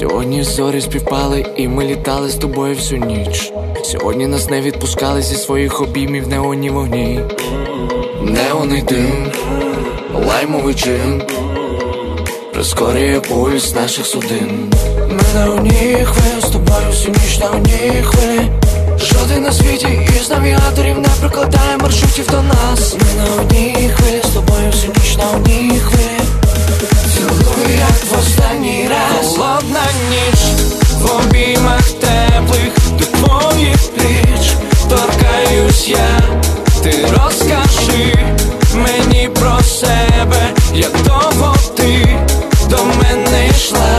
Сьогодні зорі співпали, і ми літали з тобою всю ніч. Сьогодні нас не відпускали зі своїх обіймів неонні вогні. Неонний дим, лаймовий джин прискорює пульс наших судин. Ми на одній хвилі з тобою всю ніч на одній хвилі. Жоден на світі із навігаторів не прикладає маршрутів до нас. Ми на одній хвилі з тобою всю ніч на одній хвилі. Цілую, як в останній раз. Холодна ніч в обіймах теплих до твоїх пліч. Торкаюсь я, ти розкажи мені про себе, як довго ти до мене йшла.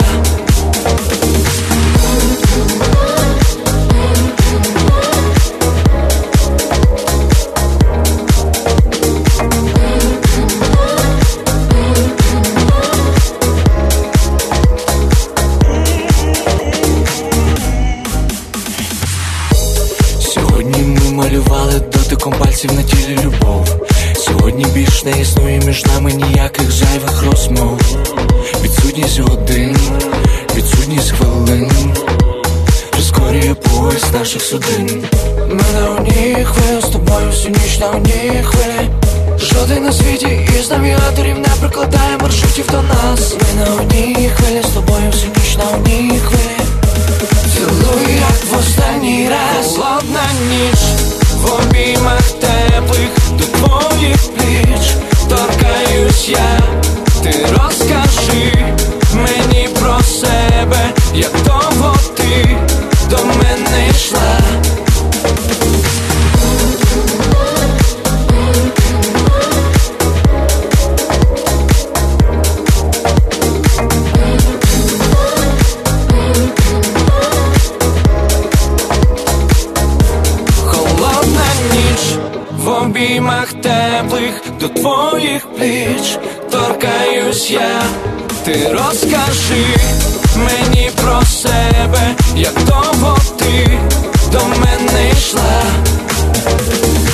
Сьогодні ми малювали дотиком пальців на тілі любов. Сьогодні більш не існує між нами ніяких зайвих розмов. Відсутність годин, відсутність хвилин прискорює пульс наших судин. Ми на одній хвилі з тобою всю ніч на одній хвилі. Жоден на світі із навігаторів не прикладає маршрутів до нас. Ми на одній хвилі з тобою всю ніч на одній хвилі. Цілую, як в останній раз. Холодна ніч в обіймах теплих до твоїх пліч. Торкаюсь я, ти розкажи мені про себе, як довго ти до мене йшла. В обіймах теплих до твоїх пліч. Торкаюсь я, ти розкажи мені про себе, як довго ти до мене йшла.